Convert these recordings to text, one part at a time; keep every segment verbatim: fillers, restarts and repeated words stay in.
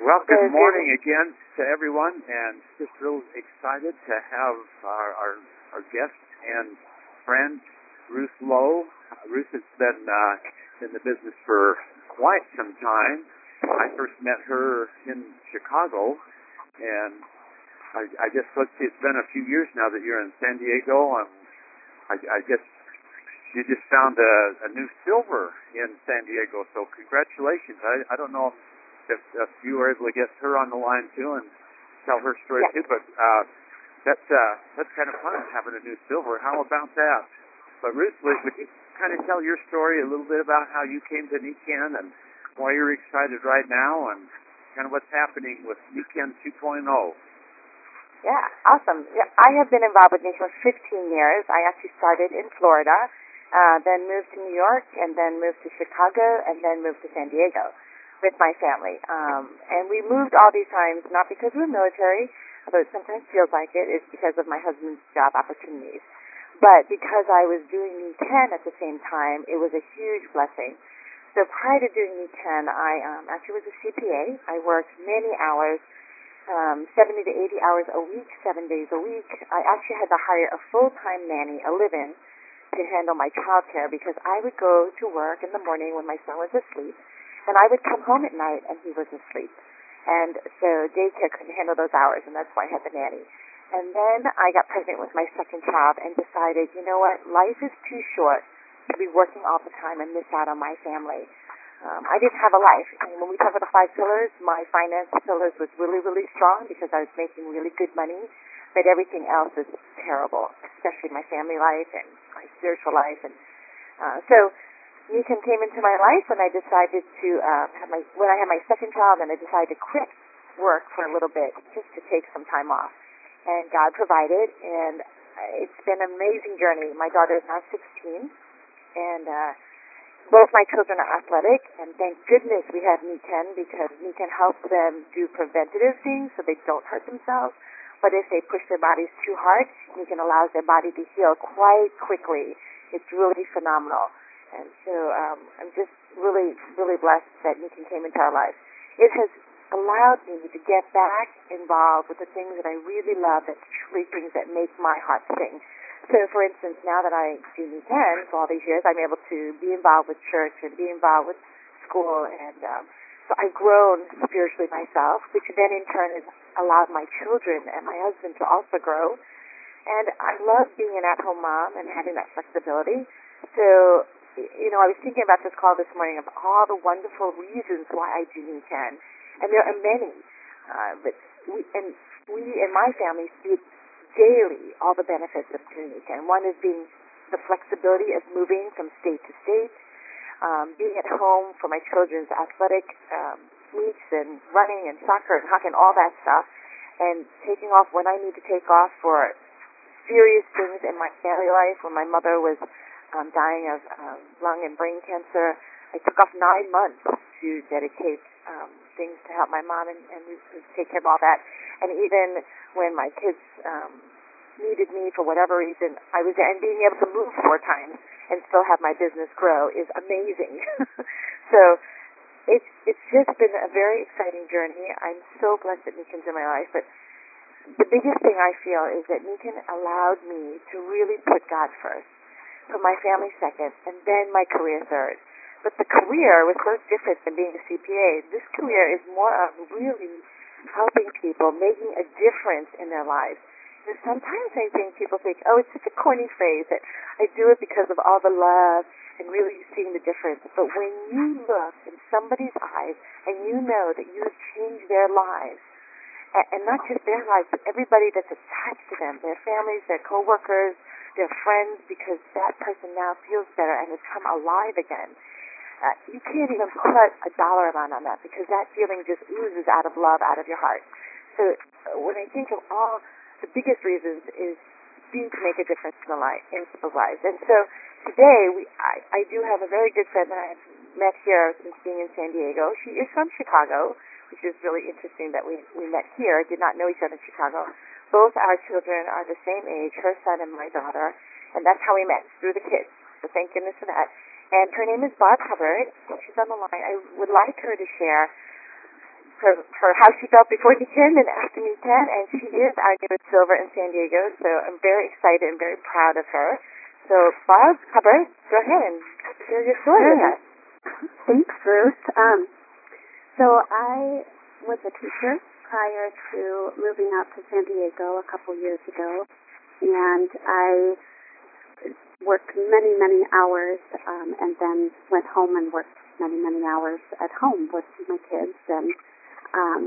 Well, good So morning good. again to everyone, and just real excited to have our our, our guest and friend, Ruth Lowe. Uh, Ruth has been uh, in the business for quite some time. I first met her in Chicago, and I, I guess let's see, it's been a few years now that you're in San Diego, and I, I guess you just found a, a new silver in San Diego, so congratulations. I, I don't know if, if you were able to get her on the line too and tell her story Yes. too, but uh, that's uh, that's kind of fun having a new silver. How about that? But Ruth, would, would you kind of tell your story a little bit about how you came to Nikken and why you're excited right now and kind of what's happening with Nikken two point oh? Yeah, awesome. Yeah, I have been involved with Nikken for fifteen years. I actually started in Florida, uh, then moved to New York, and then moved to Chicago, and then moved to San Diego with my family. Um, and we moved all these times not because we're military, although it sometimes feels like it. It's because of my husband's job opportunities. But because I was doing Nikken at the same time, it was a huge blessing. So prior to doing Nikken, I um, actually was a C P A. I worked many hours, um, seventy to eighty hours a week, seven days a week. I actually had to hire a full-time nanny, a live-in, to handle my child care because I would go to work in the morning when my son was asleep, and I would come home at night and he was asleep. And so daycare couldn't handle those hours, and that's why I had the nanny. And then I got pregnant with my second child and decided, you know what, life is too short to be working all the time and miss out on my family. Um, I didn't have a life. And when we talk about the five pillars, my finance pillars was really, really strong because I was making really good money, but everything else is terrible, especially my family life and my spiritual life. And uh, so Nikken came into my life when I decided to uh, have my when I had my second child, and I decided to quit work for a little bit just to take some time off. And God provided, and it's been an amazing journey. My daughter is now sixteen, and uh, both my children are athletic, and thank goodness we have Nikken because Nikken helps them do preventative things so they don't hurt themselves. But if they push their bodies too hard, Nikken allows their body to heal quite quickly. It's really phenomenal. And so um, I'm just really, really blessed that Nikken came into our life. It has allowed me to get back involved with the things that I really love, that truly things that make my heart sing. So, for instance, now that I do Nikken for all these years, I'm able to be involved with church and be involved with school, and um, so I've grown spiritually myself, which then in turn has allowed my children and my husband to also grow. And I love being an at-home mom and having that flexibility. So, you know, I was thinking about this call this morning of all the wonderful reasons why I do Nikken. And there are many, uh, but we and we in my family see daily all the benefits of doing Nikken. One is being the flexibility of moving from state to state, um, being at home for my children's athletic um, meets and running and soccer and hockey and all that stuff, and taking off when I need to take off for serious things in my family life. When my mother was um, dying of um, lung and brain cancer, I took off nine months to dedicate um, things to help my mom and, and we, we take care of all that. And even when my kids um, needed me for whatever reason, I was there. And being able to move four times and still have my business grow is amazing. So it's it's just been a very exciting journey. I'm so blessed that Nikken's in my life. But the biggest thing I feel is that Nikken allowed me to really put God first, put my family second, and then my career third. But the career was so different than being a C P A. This career is more of really helping people, making a difference in their lives. And sometimes I think people think, oh, it's such a corny phrase that I do it because of all the love and really seeing the difference. But when you look in somebody's eyes and you know that you have changed their lives, and not just their lives, but everybody that's attached to them, their families, their coworkers, their friends, because that person now feels better and has come alive again. Uh, you can't even put a dollar amount on that because that feeling just oozes out of love, out of your heart. So uh, when I think of all the biggest reasons is being to make a difference in, the life, in people's lives. And so today we, I, I do have a very good friend that I've met here since being in San Diego. She is from Chicago, which is really interesting that we, we met here. Did not know each other in Chicago. Both our children are the same age, her son and my daughter, and that's how we met, through the kids. So thank goodness for that. And her name is Barb Hubbard. She's on the line. I would like her to share her, her how she felt before Nikken and after Nikken, and she is our newest silver in San Diego, so I'm very excited and very proud of her. So, Barb Hubbard, go ahead and share your story with us. Thanks, Ruth. Um, so I was a teacher prior to moving out to San Diego a couple years ago, and I worked many, many hours, um, and then went home and worked many, many hours at home with my kids, and um,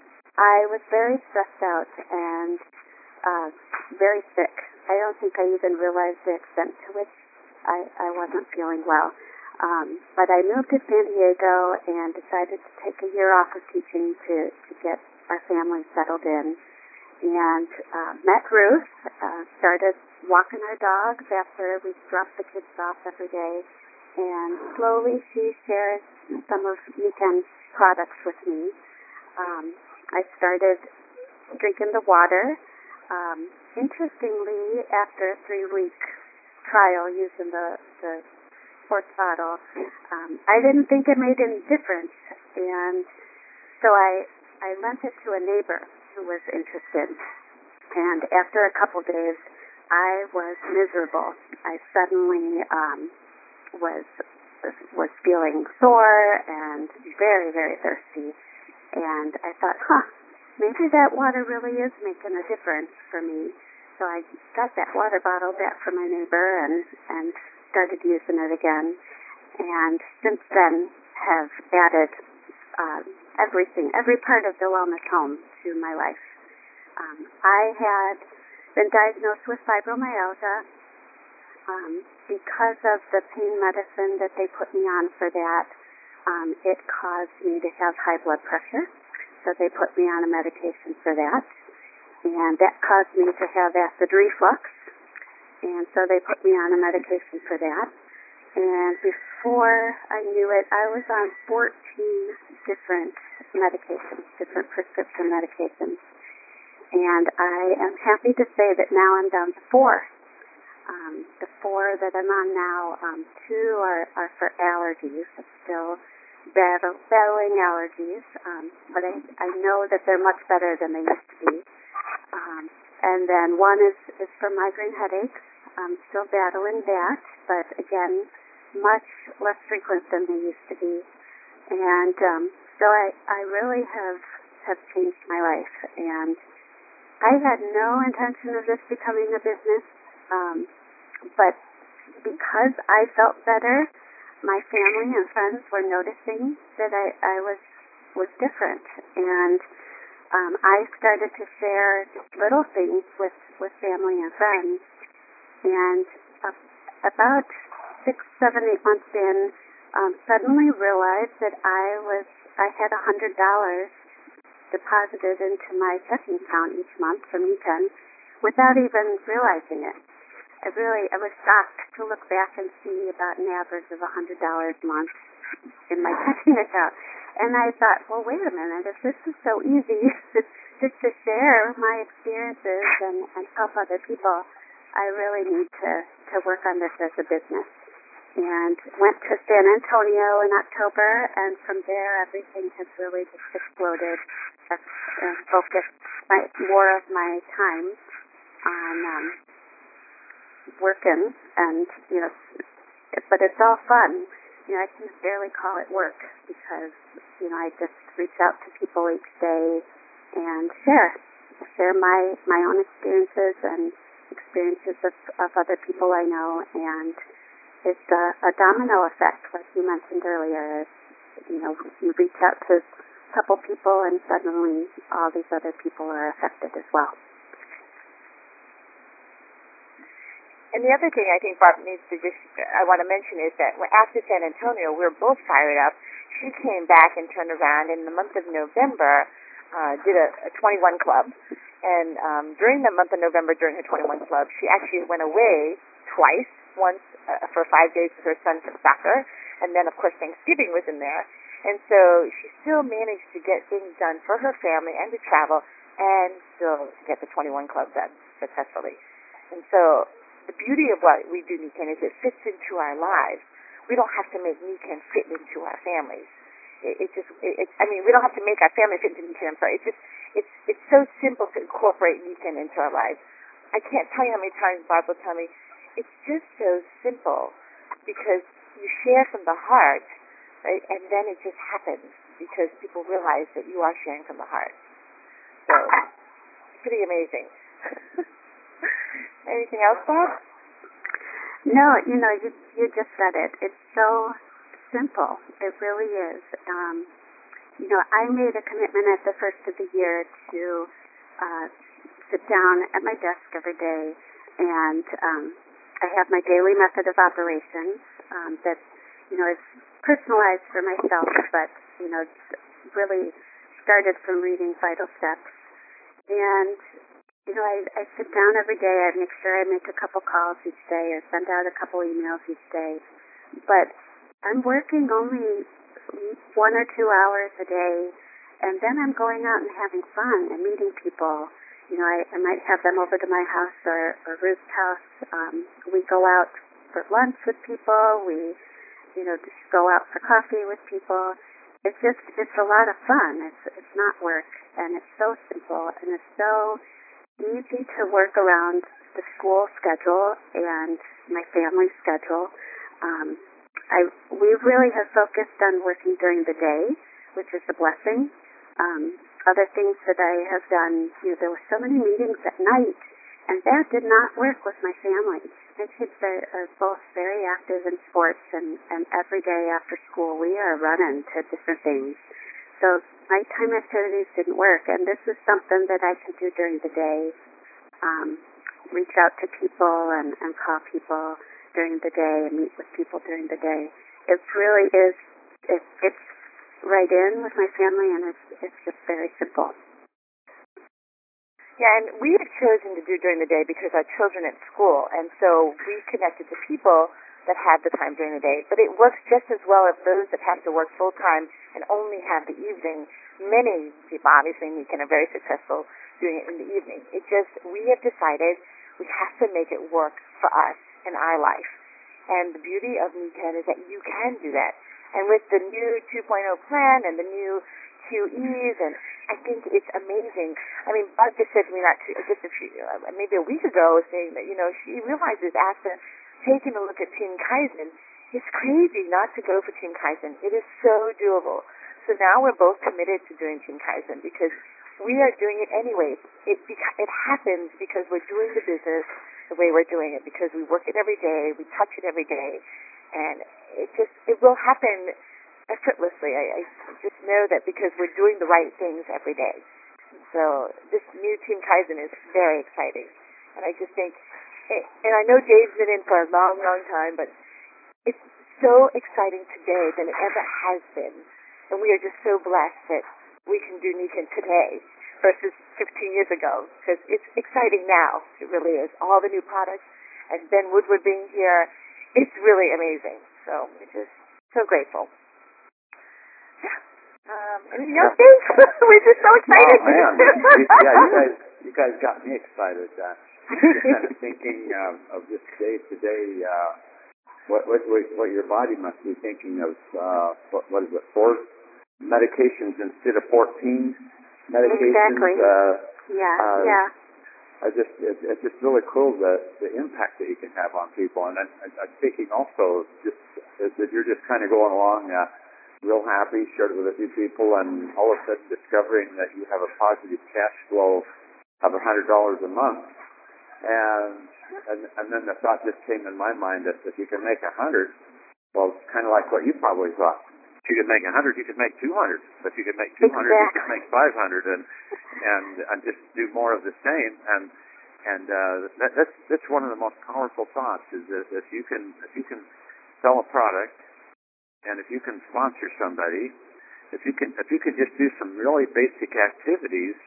I was very stressed out and uh, very sick. I don't think I even realized the extent to which I, I wasn't feeling well. Um, but I moved to San Diego and decided to take a year off of teaching to, to get our family settled in, and uh, met Ruth, uh, started walking our dogs after we dropped the kids off every day, and slowly she shared some of Niken's products with me. Um, I started drinking the water. Um, interestingly, after a three-week trial using the, the sports bottle, um, I didn't think it made any difference, and so I, I lent it to a neighbor who was interested, and after a couple days, I was miserable. I suddenly um, was was feeling sore and very, very thirsty, and I thought, huh, maybe that water really is making a difference for me. So I got that water bottle back from my neighbor and, and started using it again, and since then have added uh, everything, every part of the wellness home to my life. Um, I had been diagnosed with fibromyalgia. Um, because of the pain medicine that they put me on for that, um, it caused me to have high blood pressure, so they put me on a medication for that, and that caused me to have acid reflux, and so they put me on a medication for that. And before I knew it, I was on fourteen different medications, different prescription medications. And I am happy to say that now I'm down to four. Um, the four that I'm on now, um, two are, are for allergies. I'm still battle, battling allergies, um, but I, I know that they're much better than they used to be. Um, and then one is, is for migraine headaches. I'm still battling that, but again, much less frequent than they used to be. And um, so I, I really have, have changed my life. And I had no intention of this becoming a business, um, but because I felt better, my family and friends were noticing that I, I was was different, and um, I started to share little things with, with family and friends. And uh, about six, seven, eight months in, um, suddenly realized that I was I had a hundred dollars deposited into my checking account each month from Nikken without even realizing it. I really, I was shocked to look back and see about an average of one hundred dollars a month in my checking account. And I thought, well, wait a minute, if this is so easy just to share my experiences and, and help other people, I really need to, to work on this as a business. And went to San Antonio in October, and from there everything has really just exploded. I've uh, focused my, more of my time on um, working, and you know, but it's all fun. You know, I can barely call it work because you know I just reach out to people each day and share, share my my own experiences and experiences of, of other people I know, and it's a, a domino effect, like you mentioned earlier. It's, you know, you reach out to a couple people, and suddenly all these other people are affected as well. And the other thing I think Barb needs to just, I want to mention is that after San Antonio, we were both fired up. She came back and turned around in the month of November, uh, did a, a twenty-one club. And um, during the month of November, during her twenty-one club, she actually went away twice, once uh, for five days with her son for soccer, and then, of course, Thanksgiving was in there. And so she still managed to get things done for her family and to travel and still to get the twenty-one club done successfully. And so the beauty of what we do, Nikken, is it fits into our lives. We don't have to make Nikken fit into our families. it, it just, it, it, I mean, we don't have to make our family fit into Nikken. I'm sorry. It's just, it's it's so simple to incorporate Nikken into our lives. I can't tell you how many times Bob will tell me, it's just so simple because you share from the heart, right? And then it just happens because people realize that you are sharing from the heart. So, it's pretty amazing. Anything else, Bob? No, you know, you you just said it. It's so simple. It really is. Um, you know, I made a commitment at the first of the year to uh, sit down at my desk every day, and um, I have my daily method of operations um, that, you know, is personalized for myself, but, you know, really started from reading Vital Steps. And You know, I, I sit down every day. I make sure I make a couple calls each day or send out a couple emails each day. But I'm working only one or two hours a day, and then I'm going out and having fun and meeting people. You know, I, I might have them over to my house or, or Ruth's house. Um, we go out for lunch with people. We, you know, just go out for coffee with people. It's just, it's a lot of fun. It's, it's not work, and it's so simple, and it's so easy to work around the school schedule and my family schedule. Um, I we really have focused on working during the day, which is a blessing. Um, other things that I have done, you know, there were so many meetings at night, and that did not work with my family. My kids are, are both very active in sports, and, and every day after school we are running to different things. So nighttime activities didn't work, and this is something that I can do during the day, um, reach out to people and, and call people during the day and meet with people during the day. It really is, it, it's right in with my family, and it's, it's just very simple. Yeah, and we had chosen to do during the day because our children at school, and so we connected to people that had the time during the day. But it works just as well if those that have to work full-time and only have the evening. Many people, obviously, in Nikken are very successful doing it in the evening. It just, we have decided we have to make it work for us in our life. And the beauty of Nikken is that you can do that. And with the new two point oh plan and the new Q Es, and I think it's amazing. I mean, Bud just said to me not too, just a few, uh, maybe a week ago, saying that, you know, she realizes after taking a look at Team Kaizen, it's crazy not to go for Team Kaizen. It is so doable. So now we're both committed to doing Team Kaizen because we are doing it anyway. It beca- it happens because we're doing the business the way we're doing it, because we work it every day, we touch it every day, and it just, it will happen effortlessly. I, I just know that because we're doing the right things every day. So this new Team Kaizen is very exciting. And I just think, and I know Dave's been in for a long, long time, but it's so exciting today than it ever has been. And we are just so blessed that we can do Nikken today versus fifteen years ago, because it's exciting now. It really is. All the new products, and Ben Woodward being here, it's really amazing. So we're just so grateful. Yeah. Um, anything else, Dave? We're just so excited. Oh, man. Yeah, you guys, you guys got me excited. Uh, thinking um, of this day today, uh, what, what what your body must be thinking of, uh, what, what is it, four medications instead of fourteen medications. Exactly. Uh, yeah, uh, yeah. I just, it, it's just really cool the, the impact that you can have on people. And I, I, I'm thinking also just that you're just kind of going along uh, real happy, shared it with a few people, and all of a sudden discovering that you have a positive cash flow of one hundred dollars a month. And, and and then the thought just came in my mind that if you can make a hundred, well, it's kind of like what you probably thought. If you could make a hundred, you could make two hundred. If you could make two hundred, exactly. you could make five hundred, and and and just do more of the same. And and uh, that, that's that's one of the most powerful thoughts is that if you can if you can sell a product, and if you can sponsor somebody, if you can if you can just do some really basic activities.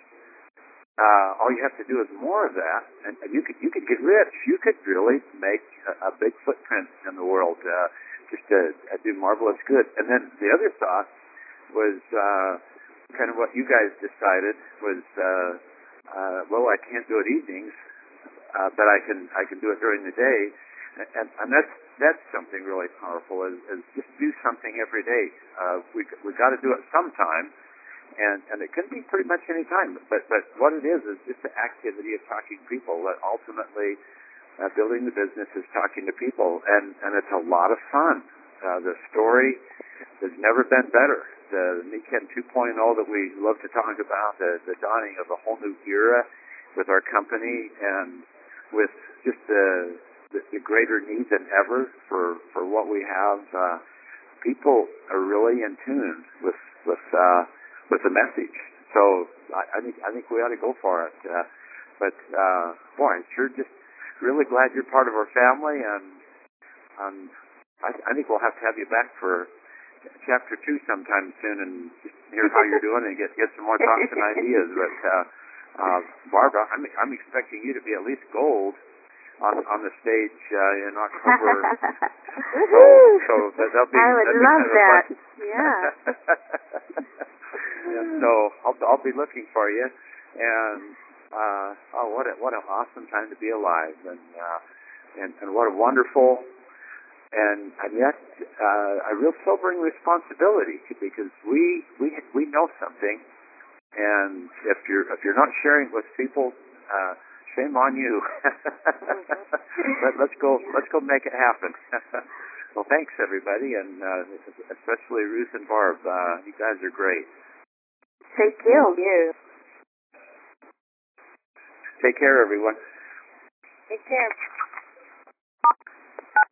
Uh, all you have to do is more of that, and, and you could you could get rich. You could really make a, a big footprint in the world, uh, just to uh, do marvelous good. And then the other thought was uh, kind of what you guys decided was, uh, uh, well, I can't do it evenings, uh, but I can I can do it during the day, and, and that's that's something really powerful. Is, is just do something every day. Uh, we we got to do it sometime, and and it can be pretty much any time. But but what it is is just the activity of talking to people. That ultimately, uh, building the business is talking to people, and and it's a lot of fun. Uh, the story has never been better. The Niken two point oh that we love to talk about, the, the dawning of a whole new era with our company, and with just the, the, the greater need than ever for, for what we have. Uh, people are really in tune with with uh, with the message. So I, I think I think we ought to go for it. Uh, but uh, boy, I'm sure just really glad you're part of our family, and um, I, I think we'll have to have you back for chapter two sometime soon, and just hear how you're doing and get get some more thoughts and ideas. But uh, uh, Barbara, I'm I'm expecting you to be at least gold on on the stage uh, in October. so so that, that'll be. I would that'll love be kind that. Of Yeah. yeah. So I'll I'll be looking for you, and uh, oh, what a what an awesome time to be alive, and uh, and and what a wonderful. And, and yet, uh, a real sobering responsibility, because we we we know something, and if you're if you're not sharing it with people, uh, shame on you. Let, let's go let's go make it happen. Well, thanks everybody, and uh, especially Ruth and Barb. Uh, you guys are great. Thank you. Thank you. Take care, everyone. Take care.